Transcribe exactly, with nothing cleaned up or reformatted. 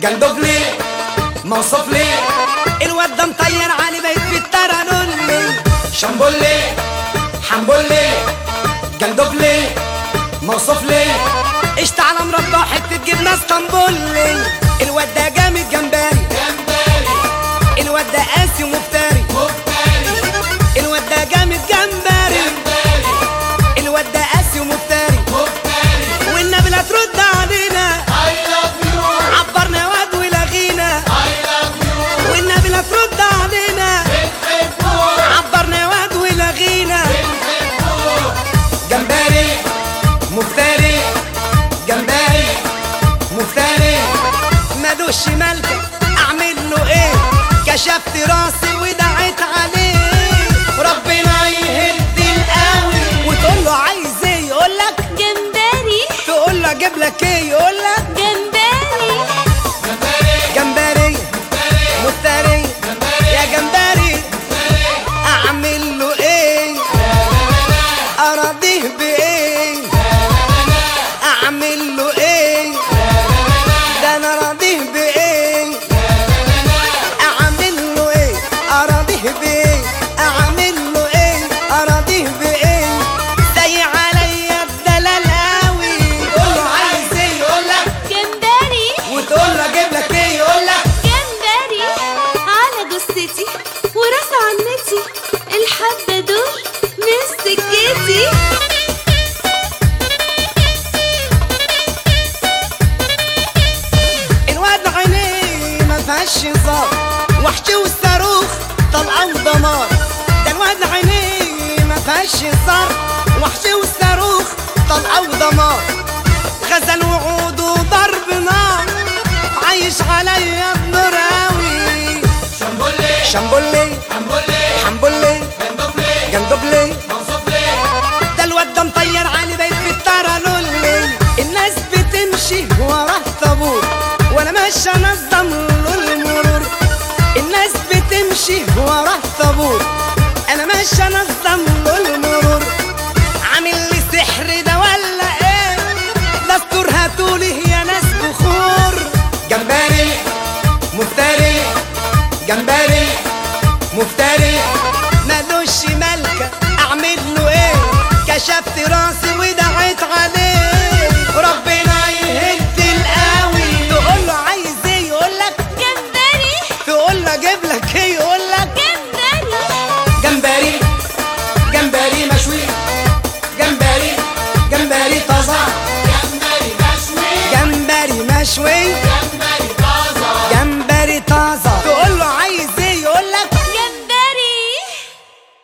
جندوب ليه موصوف ليه الواد ده مطير علي بيت في الترانون ليه شامبول ليه حنبول ليه جندوب ليه موصوف ليه قشطة على مربى وحتة جبنة اسطنبول ليه الواد ده جامد جمبري جمبري الواد ده قاسي ومفتري مفتري الواد ده جامد جمبري جمبري الواد ده قاسي ومفتري مفتري والنبي لا ترد علينا I love you عبرنا يا واد ولغينا I love you والنبي لا ترد علينا بنحبه عبرنا يا واد ولغينا بنحبه جمبري مفتري جمبري مفتري مالوش ملكة اعمل له ايه كشفت راسي ودعيت عليه ربنا يهد القوي وتقول له عايز ايه يقول لك جمبري تقول له اجيب لك ايه يقول لك جمبري جمبري جمبري مفتري جمبري يا جمبري اعمل له ايه اراضيه بايه اعمل له ايه ده انا راضيه بايه اعمل له ايه اراضيه بايه اعمل له ايه اراضيه بايه زي عليا الدلال قوي تقول له عايز ايه يقول لك جمبري وتقول له اجيب لك ايه يقول لك جمبري على جثتي وراس عنتي الحبة دول مش سكتي الواد عينيه ما فيهاش هزار وحش والصاروخ طلعوا دمار ده الواد عينيه ما فيهاش هزار وحش والصاروخ طلعوا دمار غزل وعود وضرب نار عايش عليا بنور قوي شامبول ليه شامبول ليه حنبول ليه حنبول ليه جندوب ليه جندوب ليه موصوف ليه ده الواد ده مطير علي بيت في الترانون ليه الناس بتمشي وراه طابور وانا ماشي انظم له المرور الناس بتمشي وراه طابور انا ماشي انظم له المرور عامل لي سحر ده ولا ايه دستور هاتولي